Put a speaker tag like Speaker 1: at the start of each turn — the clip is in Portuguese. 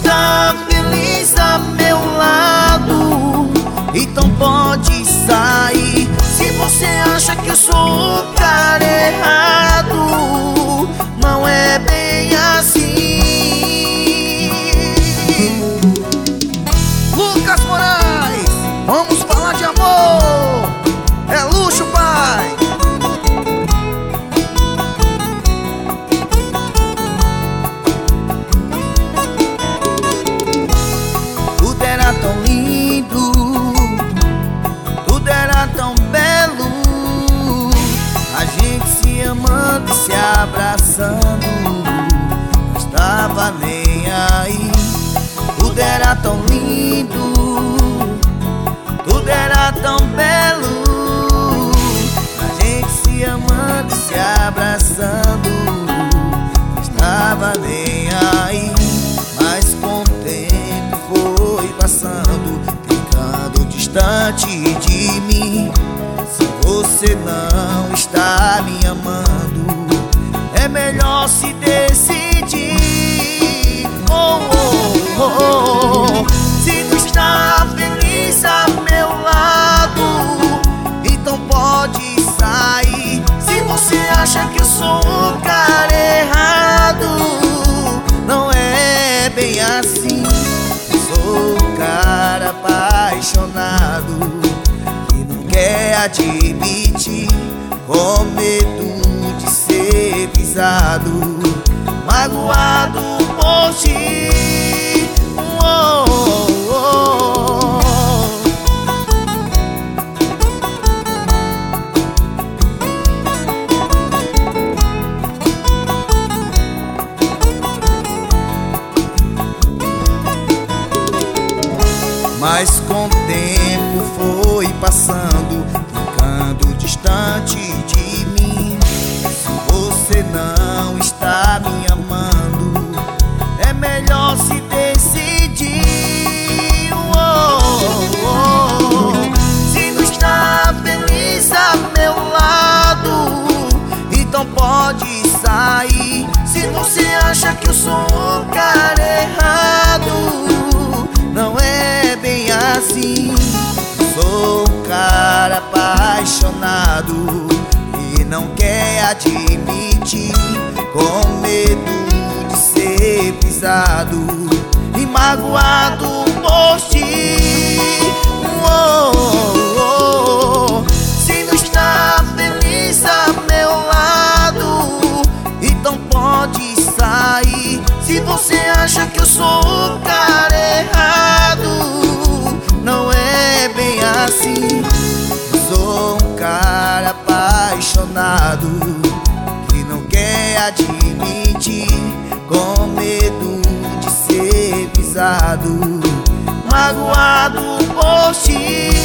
Speaker 1: está feliz a meu lado, então pode sair. Se você acha que eu sou o cara errado, não é bem assim. Lucas Moraes, vamos falar de amor. É luxo, pai. Tudo era tão lindo, tudo era tão belo, a gente se amando e se abraçando, não estava nem aí. Tudo era tão lindo, tudo era tão belo, a gente se amando e se abraçando, não estava nem aí. Mas com o tempo foi passando, ficando distante de mim. Se você não está me amando, é melhor se decidir. Oh, oh, oh, oh. Se não está feliz a meu lado, então pode sair. Se você acha que eu sou o cara errado, não é bem assim. Sou um cara apaixonado que não quer admitir, com medo de ser pisado, magoado por ti. Oh, oh, oh. Mas com o tempo foi passando, ficando distante de mim. Se você não está me amando, é melhor se decidir. Oh, oh, oh. Se não está feliz a meu lado, então pode sair. Se você acha que eu sou o cara errado, não é bem assim. Sou um cara apaixonado e não quer admitir, com medo de ser pisado e magoado por ti. Oh, oh, oh. Se não está feliz a meu lado, então pode sair. Se você acha que eu sou o cara errado, não é bem assim. Sou um cara apaixonado que não quer admitir, com medo de ser pisado, magoado por ti.